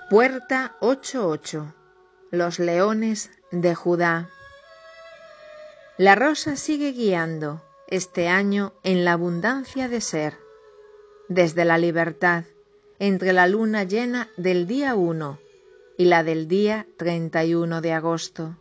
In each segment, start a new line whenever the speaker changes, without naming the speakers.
Puerta 88. Los leones de Judá. La rosa sigue guiando este año en la abundancia de ser, desde la libertad, entre la luna llena del día 1 y la del día 31 de agosto.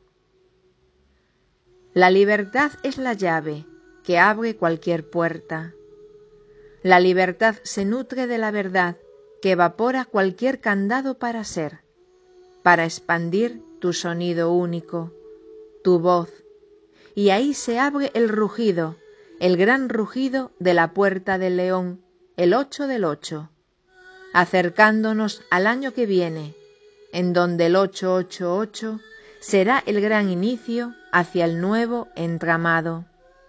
La libertad es la llave que abre cualquier puerta. La libertad se nutre de la verdad que evapora cualquier candado para ser, para expandir tu sonido único, tu voz, y ahí se abre el rugido, el gran rugido de la puerta del león, el 8 del 8, acercándonos al año que viene, en donde el 888 será el gran inicio hacia el nuevo entramado.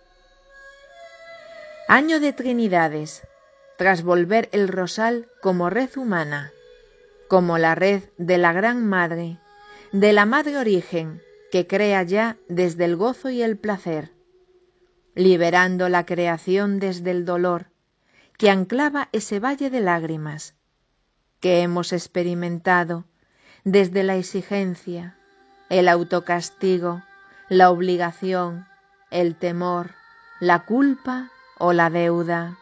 Año de Trinidades, tras volver el rosal como red humana, como la red de la Gran Madre, de la Madre Origen, que crea ya desde el gozo y el placer, liberando la creación desde el dolor, que anclaba ese valle de lágrimas, que hemos experimentado desde la exigencia, el autocastigo, la obligación, el temor, la culpa o la deuda.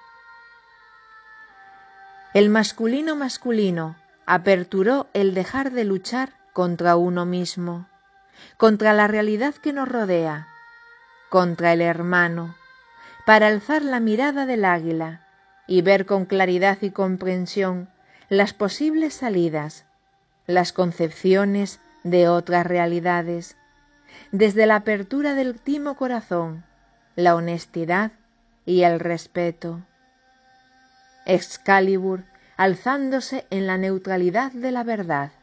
El masculino aperturó el dejar de luchar contra uno mismo, contra la realidad que nos rodea, contra el hermano, para alzar la mirada del águila y ver con claridad y comprensión las posibles salidas, las concepciones de otras realidades, desde la apertura del timo corazón, la honestidad y el respeto. Excalibur alzándose en la neutralidad de la verdad.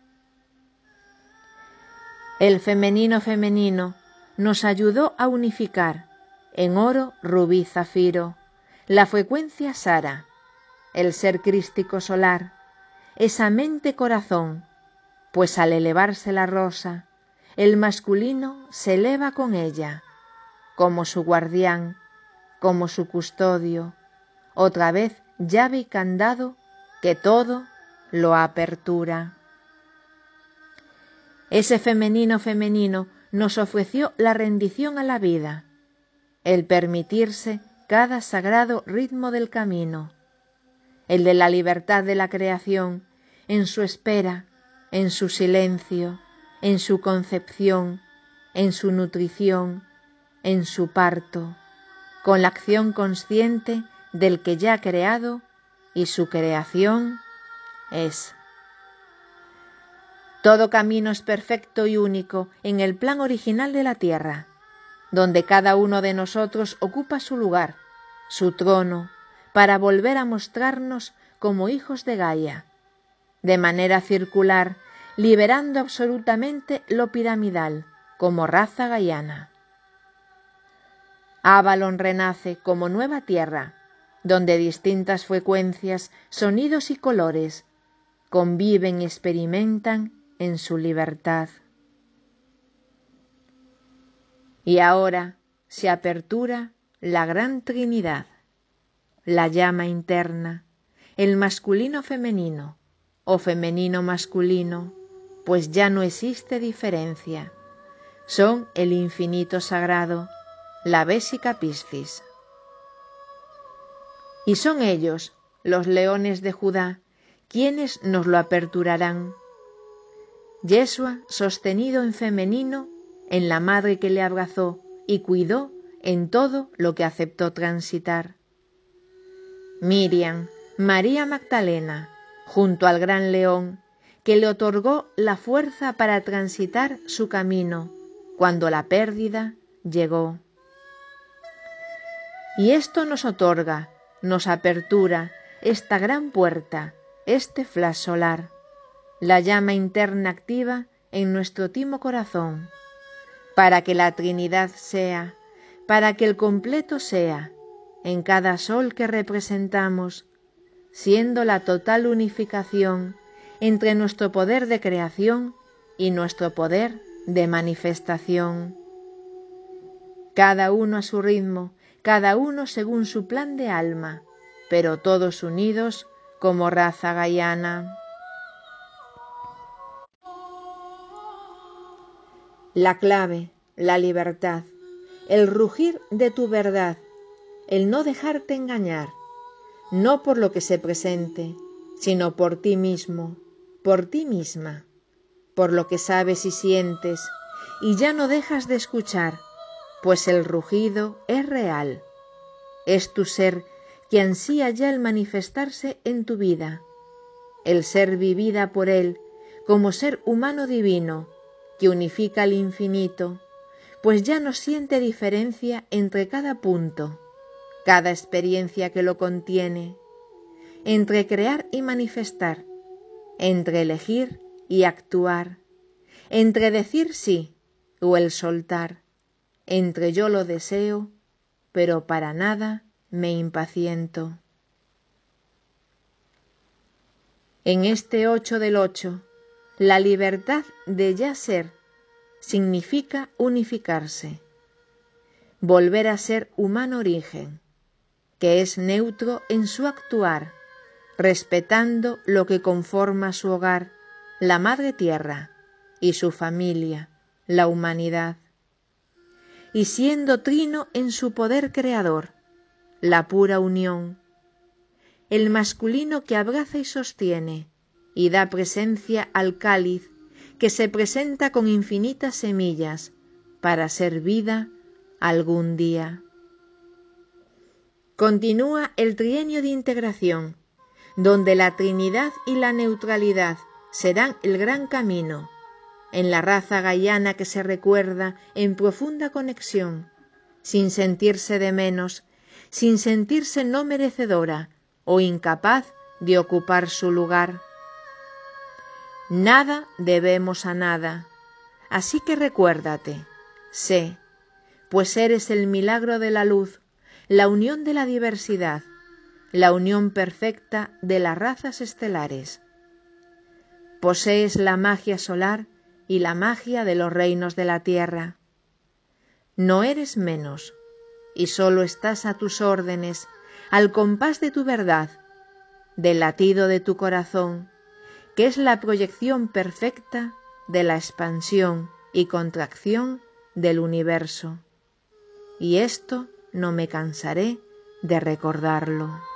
El femenino nos ayudó a unificar en oro, rubí, zafiro, la frecuencia Sara, el ser crístico solar, esa mente corazón, pues al elevarse la rosa, el masculino se eleva con ella, como su guardián, como su custodio, otra vez llave y candado que todo lo apertura. Ese femenino nos ofreció la rendición a la vida, el permitirse cada sagrado ritmo del camino, el de la libertad de la creación, en su espera, en su silencio, en su concepción, en su nutrición, en su parto, con la acción consciente del que ya ha creado y su creación es. Todo camino es perfecto y único en el plan original de la tierra, donde cada uno de nosotros ocupa su lugar, su trono, para volver a mostrarnos como hijos de Gaia, de manera circular, liberando absolutamente lo piramidal, como raza gaiana. Avalon renace como nueva tierra, donde distintas frecuencias, sonidos y colores conviven y experimentan en su libertad. Y ahora se apertura la gran Trinidad, la llama interna, el masculino-femenino o femenino-masculino, pues ya no existe diferencia. Son el infinito sagrado, la Vesica Piscis. Y son ellos, los leones de Judá, quienes nos lo aperturarán. Yeshua sostenido en femenino, en la madre que le abrazó y cuidó en todo lo que aceptó transitar. Miriam, María Magdalena, junto al gran león, que le otorgó la fuerza para transitar su camino cuando la pérdida llegó. Y esto nos otorga, nos apertura esta gran puerta, este flash solar, la llama interna activa en nuestro timo corazón, para que la Trinidad sea, para que el completo sea, en cada sol que representamos, siendo la total unificación entre nuestro poder de creación y nuestro poder de manifestación. Cada uno a su ritmo, cada uno según su plan de alma, pero todos unidos como raza gaiana. La clave, la libertad, el rugir de tu verdad, el no dejarte engañar, no por lo que se presente, sino por ti mismo, por ti misma, por lo que sabes y sientes, y ya no dejas de escuchar, pues el rugido es real. Es tu ser que ansía ya el manifestarse en tu vida, el ser vivida por él como ser humano divino que unifica al infinito, pues ya no siente diferencia entre cada punto, cada experiencia que lo contiene, entre crear y manifestar, entre elegir y actuar, entre decir sí o el soltar, entre yo lo deseo, pero para nada me impaciento. En este 8 del 8, la libertad de ya ser significa unificarse, volver a ser humano origen, que es neutro en su actuar, respetando lo que conforma su hogar, la madre tierra, y su familia, la humanidad, y siendo trino en su poder creador, la pura unión, el masculino que abraza y sostiene, y da presencia al cáliz que se presenta con infinitas semillas para ser vida algún día. Continúa el trienio de integración, donde la Trinidad y la neutralidad serán el gran camino, en la raza gaiana que se recuerda en profunda conexión, sin sentirse de menos, sin sentirse no merecedora o incapaz de ocupar su lugar. Nada debemos a nada, así que recuérdate, sé, pues eres el milagro de la luz, la unión de la diversidad, la unión perfecta de las razas estelares. Posees la magia solar y la magia de los reinos de la tierra. No eres menos, y solo estás a tus órdenes, al compás de tu verdad, del latido de tu corazón, que es la proyección perfecta de la expansión y contracción del universo. Y esto no me cansaré de recordarlo.